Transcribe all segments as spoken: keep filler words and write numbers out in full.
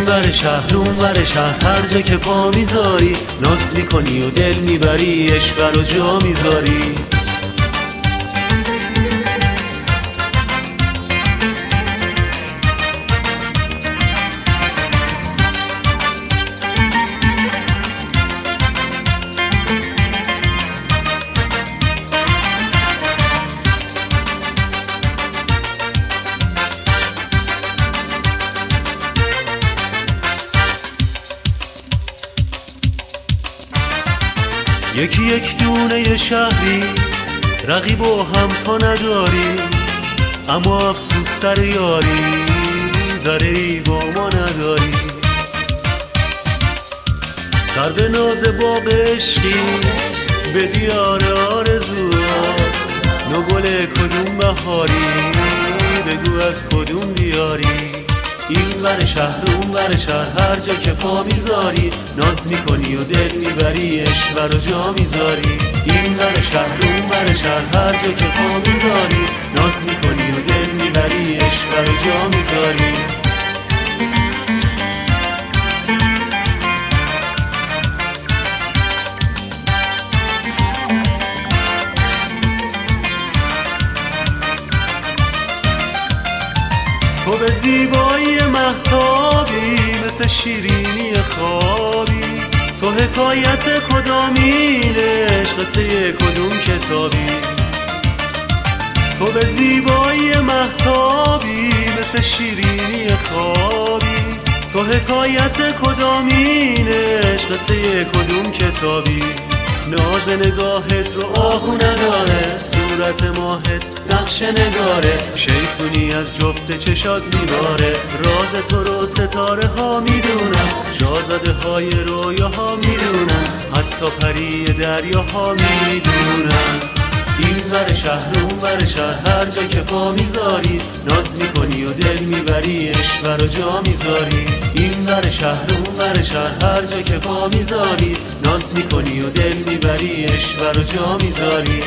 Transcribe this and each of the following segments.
این ور شهر اون ور شهر هر جا که پا میذاری ناز میکنی و دل میبری، عشق رو جا میذاری. یکی یک دونه شهری رقیب و همتا نداری، اما افسوس سر یاری ذره‌ای با ما نداری. سر به ناز باغ عشقی به دیار آرزوات، نو گل کدوم بهاری بگو از کدوم دیاری. این ور شهر اون ور شهر هر جا که پا میذاری ناز میکنی و دل میبری، عشق رو جا میذاری. این ور شهر اون ور شهر هر جا که پا میذاری ناز میکنی و دل میبری، عشق رو جا میذاری. تو به زیبایی مهتابی مثل شیرینی خوابی، تو حکایت کدامین عشق قصه کدوم کتابی. تو به زیبایی مهتابی مثل شیرینی خوابی، تو حکایت کدامین عشق قصه کدوم کتابی. ناز نگاهت رو آهو نداره، صورت ماهت نقش نگاره، شیطونی از جفت چشات میباره. راز تو رو ستاره ها میدونن، شاهزاده های رویاها میدونن، حتی پری دریاها میدونن. این ور شهر اون ور شهر هر جا که پا میذاری ناز میکنی و دل میبری، عشق رو جا میذاری. این ور شهر اون ور شهر هر جا که پا میذاری ناز میکنی و دل میبری، عشق رو جا میذاری.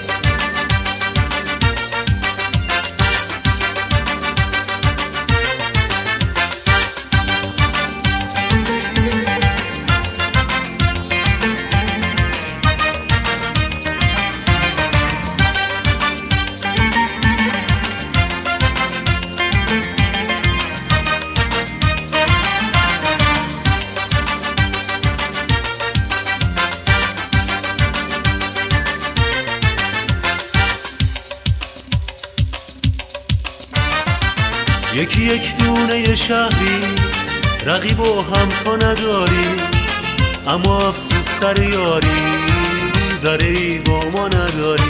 یکی یک دونه شهری رقیب و همتا نداری، اما افسوس سر یاری ذره‌ای با ما نداری.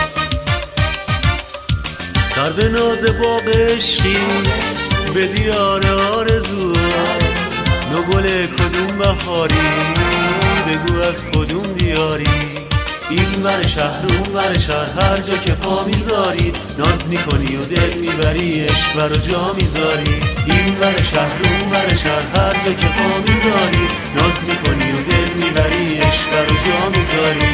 سر به ناز باغ عشقی به دیار آرزوات، نو گل کدوم بهاری بگو از کدوم دیاری. این ور شهر اون ور شهر هر جا که پا میذاری ناز میکنی و دل میبری، عشق رو جا میذاری. این ور شهر اون ور شهر هر جا که پا میذاری ناز میکنی و دل میبری، عشق رو جا میذاری.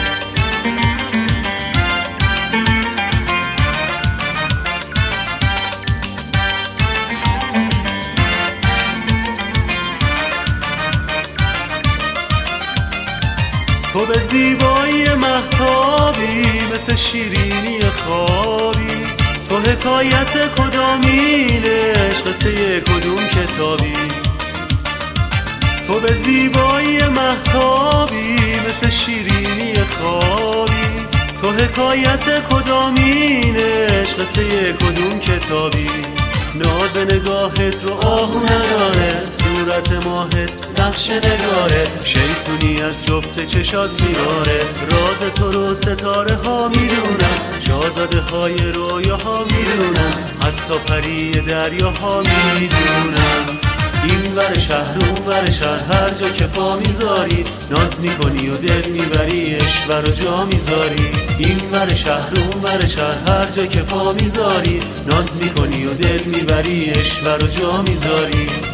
تو به زیبایی مهتابی مثل شیرینی خوابی، تو حکایت کدامین عشق قصه کدوم کتابی. تو به زیبایی مهتابی مثل شیرینی خوابی، تو حکایت کدامین عشق قصه کدوم کتابی. ناز نگاهت رو آهو نداره، صورت ماهت نقش نگاره، شیطونی از جفت چشات میباره. راز تو رو ستاره ها میدونن، شاهزاده های رویاها میدونن، حتی پری دریاها میدونن. این ور شهر اون ور شهر هر جا که پا میذاری ناز میکنی و دل میبری، عشق رو جا میذاری. این ور شهر اون ور شهر هر جا که پا میذاری ناز میکنی و دل میبری، عشق رو جا میذاری.